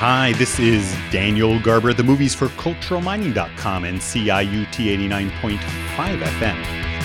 Hi, this is Daniel Garber at the movies for culturalmining.com and CIUT 89.5 FM.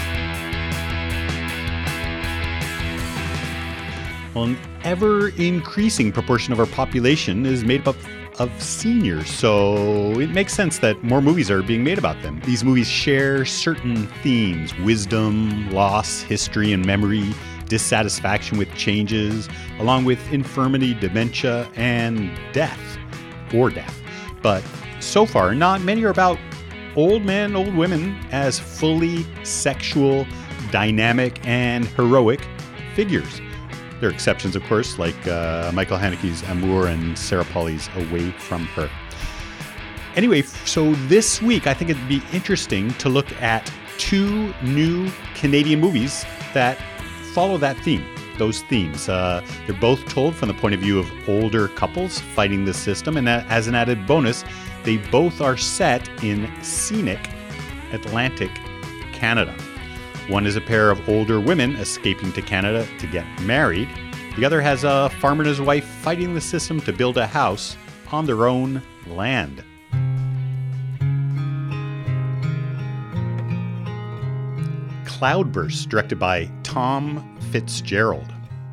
Well, an ever-increasing proportion of our population is made up of seniors, so it makes sense that more movies are being made about them. These movies share certain themes: wisdom, loss, history and memory, dissatisfaction with changes, along with infirmity, dementia, and death. But so far, not many are about old men, old women as fully sexual, dynamic, and heroic figures. There are exceptions, of course, like Michael Haneke's Amour and Sarah Polley's Away from Her. Anyway, so this week, I think it'd be interesting to look at two new Canadian movies that follow that theme, those themes. They're both told from the point of view of older couples fighting the system, and as an added bonus, they both are set in scenic Atlantic Canada. One is a pair of older women escaping to Canada to get married. The other has a farmer and his wife fighting the system to build a house on their own land. Cloudburst, directed by Tom Fitzgerald.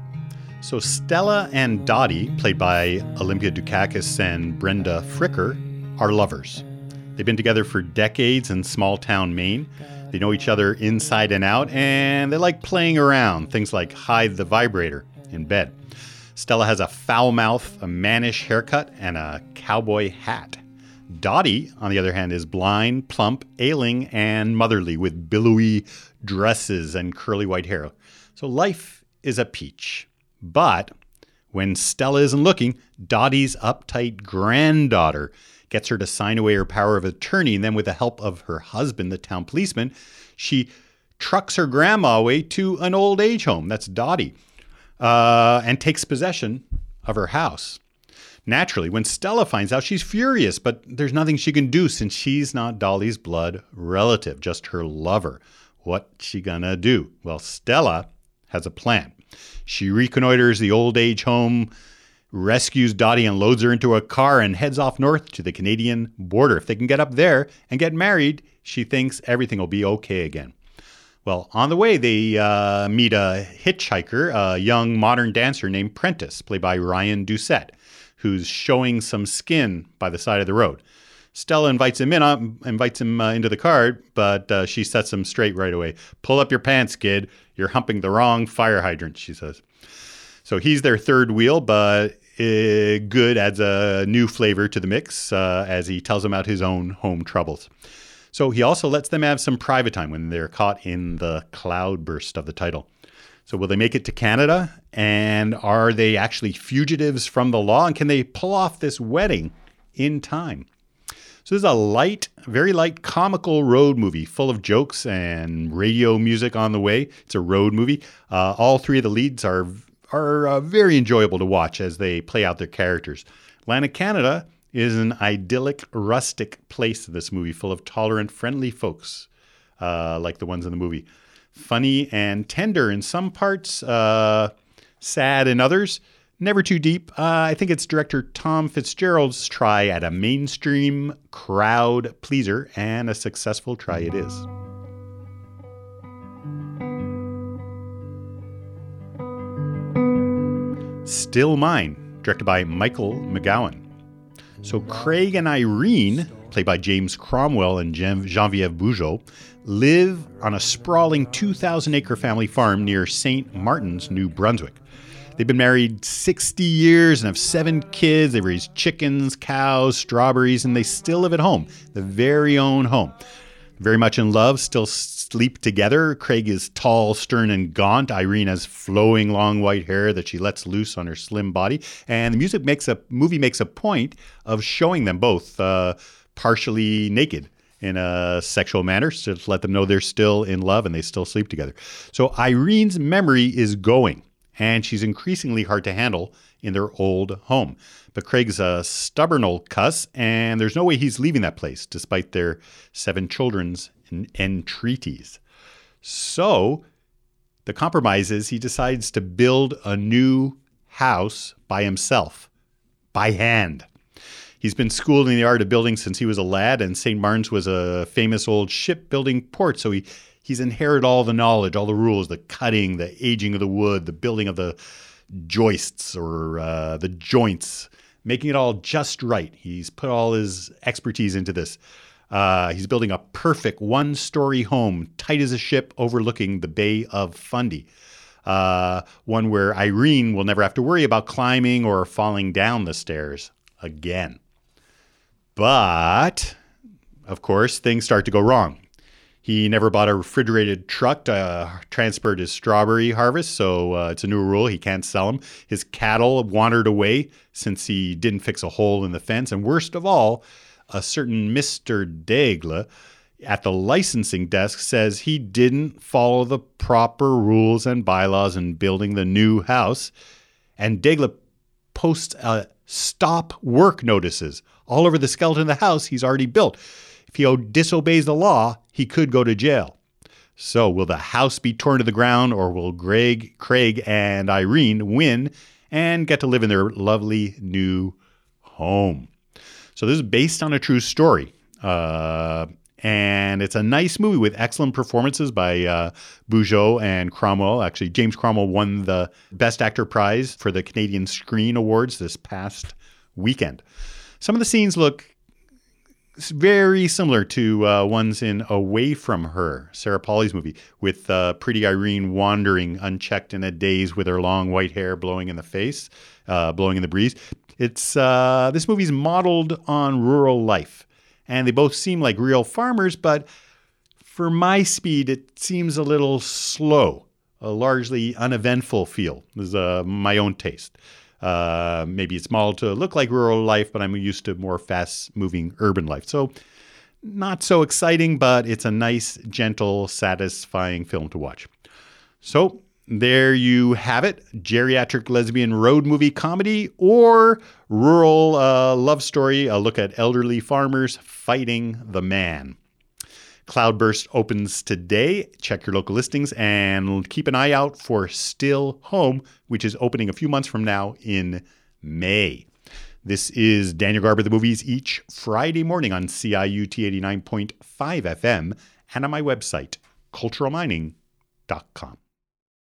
So Stella and Dottie, played by Olympia Dukakis and Brenda Fricker, are lovers. They've been together for decades in small-town Maine. They know each other inside and out, and they like playing around, things like hide the vibrator in bed. Stella has a foul mouth, a mannish haircut, and a cowboy hat. Dottie, on the other hand, is blind, plump, ailing, and motherly, with billowy dresses and curly white hair. So life is a peach. But when Stella isn't looking, Dottie's uptight granddaughter gets her to sign away her power of attorney, and then with the help of her husband, the town policeman, she trucks her grandma away to an old age home, that's Dottie, and takes possession of her house. Naturally, when Stella finds out, she's furious, but there's nothing she can do since she's not Dottie's blood relative, just her lover. What's she gonna do? Well, Stella has a plan. She reconnoiters the old age home, rescues Dottie and loads her into a car and heads off north to the Canadian border. If they can get up there and get married, she thinks everything will be okay again. Well, on the way, they meet a hitchhiker, a young modern dancer named Prentice, played by Ryan Doucette, who's showing some skin by the side of the road. Stella invites him into the car, but she sets him straight right away. "Pull up your pants, kid. You're humping the wrong fire hydrant," she says. So he's their third wheel, but good adds a new flavor to the mix as he tells them about his own home troubles. So he also lets them have some private time when they're caught in the cloudburst of the title. So will they make it to Canada? And are they actually fugitives from the law? And can they pull off this wedding in time? So this is a light, very light, comical road movie full of jokes and radio music on the way. It's a road movie. All three of the leads are very enjoyable to watch as they play out their characters. Atlantic Canada is an idyllic, rustic place in this movie, full of tolerant, friendly folks like the ones in the movie. Funny and tender in some parts, sad in others, never too deep. I think it's director Tom Fitzgerald's try at a mainstream crowd pleaser, and a successful try it is. Still Mine, directed by Michael McGowan. So Craig and Irene, played by James Cromwell and Geneviève Bujold, live on a sprawling 2,000-acre family farm near St. Martin's, New Brunswick. They've been married 60 years and have 7 kids. They raise chickens, cows, strawberries, and they still live at home, their very own home. Very much in love, still sleep together. Craig is tall, stern, and gaunt. Irene has flowing, long white hair that she lets loose on her slim body. And the movie makes a point of showing them both partially naked in a sexual manner, so to let them know they're still in love and they still sleep together. So Irene's memory is going, and she's increasingly hard to handle in their old home. But Craig's a stubborn old cuss, and there's no way he's leaving that place, despite their 7 children's entreaties. So the compromise is he decides to build a new house by himself, by hand. He's been schooled in the art of building since he was a lad, and St. Martin's was a famous old shipbuilding port, so he's inherited all the knowledge, all the rules, the cutting, the aging of the wood, the building of the joists or the joints, making it all just right. He's put all his expertise into this. He's building a perfect one-story home, tight as a ship, overlooking the Bay of Fundy. One where Irene will never have to worry about climbing or falling down the stairs again. But, of course, things start to go wrong. He never bought a refrigerated truck to transport his strawberry harvest, so it's a new rule. He can't sell them. His cattle wandered away since he didn't fix a hole in the fence. And worst of all, a certain Mr. Daigle at the licensing desk says he didn't follow the proper rules and bylaws in building the new house. And Daigle posts stop work notices all over the skeleton of the house he's already built. If he disobeys the law, he could go to jail. So will the house be torn to the ground, or will Craig and Irene win and get to live in their lovely new home? So this is based on a true story. And it's a nice movie with excellent performances by Bujold and Cromwell. Actually, James Cromwell won the Best Actor prize for the Canadian Screen Awards this past weekend. Some of the scenes look very similar to ones in Away From Her, Sarah Polley's movie, with pretty Irene wandering unchecked in a daze with her long white hair blowing in the face, blowing in the breeze. This movie's modeled on rural life, and they both seem like real farmers, but for my speed, it seems a little slow, a largely uneventful feel. This is my own taste. Maybe it's modeled to look like rural life, but I'm used to more fast-moving urban life. So not so exciting, but it's a nice, gentle, satisfying film to watch. So there you have it. Geriatric lesbian road movie comedy or rural love story, a look at elderly farmers fighting the man. Cloudburst opens today. Check your local listings and keep an eye out for Still Home, which is opening a few months from now in May. This is Daniel Garber, The Movies, each Friday morning on CIUT 89.5 FM and on my website, culturalmining.com.